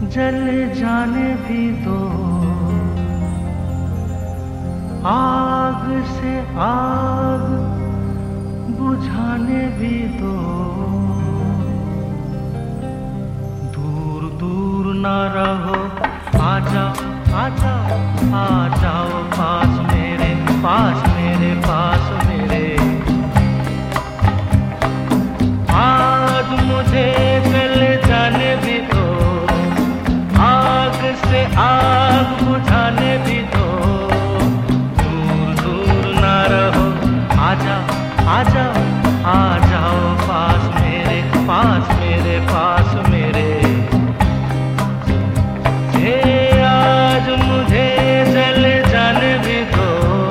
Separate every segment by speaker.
Speaker 1: जल जाने भी दो, आग से आग बुझाने भी दो। दूर दूर ना रहो, आ जाओ आ जाओ आ जाओ पास मेरे, पास मेरे, पास मेरे। आज मुझे चले जाने भी दो, आग से आग बुझाने भी दो। दूर दूर ना रहो, आ जाओ आ जाओ आ जाओ पास मेरे, पास मेरे, पास मेरे। आज मुझे चले जाने भी दो।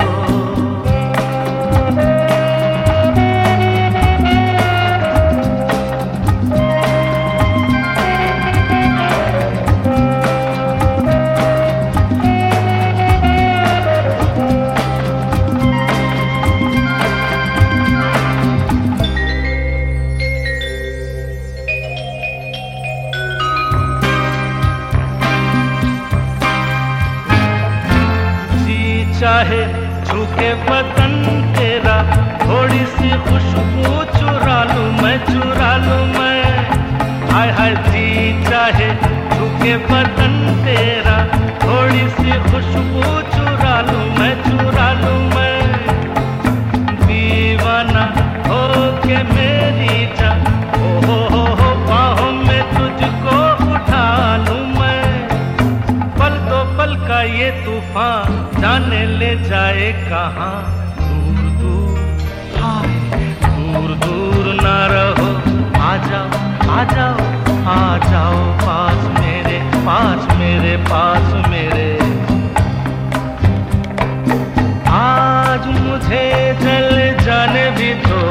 Speaker 1: चाहे झुके बदन तेरा, थोड़ी सी खुशबू चुरा लूं मैं, चुरा लूं मैं। हाय हाय जी चाहे झुके बदन तेरा, थोड़ी सी खुशबू चुरा लूं मैं, चुरा लूं मैं। दीवाना हो के मेरी जान, हो बाहों में तुझको उठा लूं मैं। पल दो पल का ये तूफान जाने ले जाए कहाँ। दूर दूर हाय दूर दूर ना रहो, आ जाओ आ जाओ आ जाओ पास मेरे, पास मेरे, पास मेरे। आज मुझे चले जाने भी दो।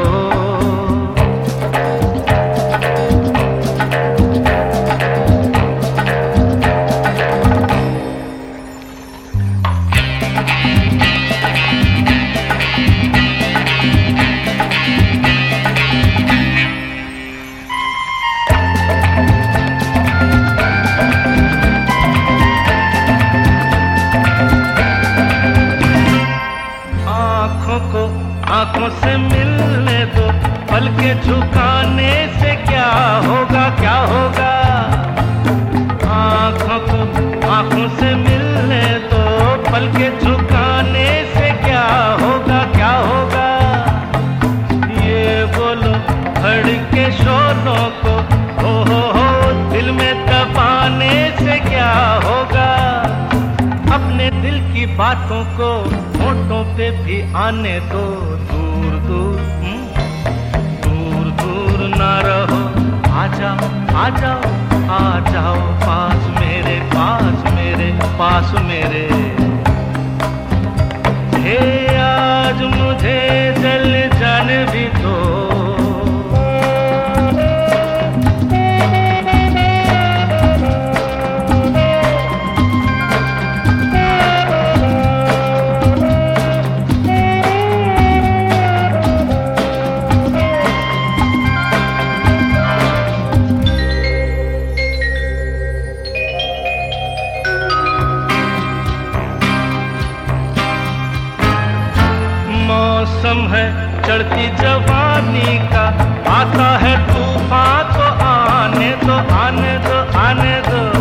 Speaker 1: आंखों से मिलने दो, पल के झुकाने से क्या होगा, क्या होगा। आंखों से मिलने दो, पल के झुकाने से क्या होगा, क्या होगा। ये बोलो धड़के शोरों को, हो दिल में दबाने से क्या होगा। अपने दिल की बातों को होठों पे भी आने दो। दूर दूर दूर दूर ना रहो, आ जाओ आ जाओ आ जाओ पास मेरे, पास मेरे, पास मेरे। हे आज मुझे चले जाने भी दो। मौसम है चढ़ती जवानी का, आता है तूफान तो आने दो, आने दो, आने दो।